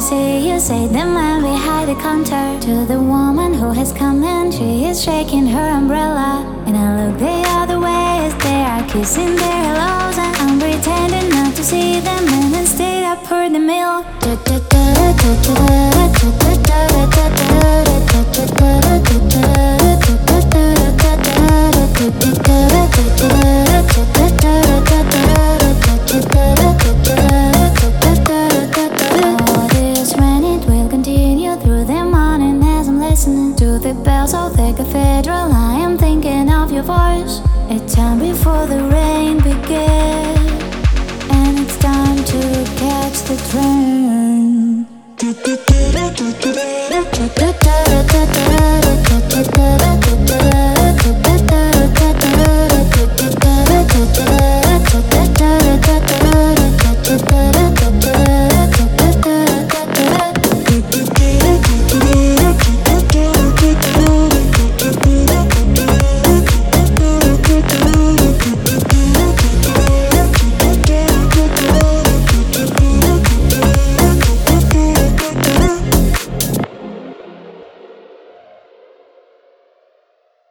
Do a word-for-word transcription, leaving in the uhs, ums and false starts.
see you say the man behind the counter. To the woman who has come in, she is shaking her umbrella. And I look the other way as they are kissing their hellos, and I'm pretending not to see them, and instead I pour the milk. Da, da, da, da, da, da.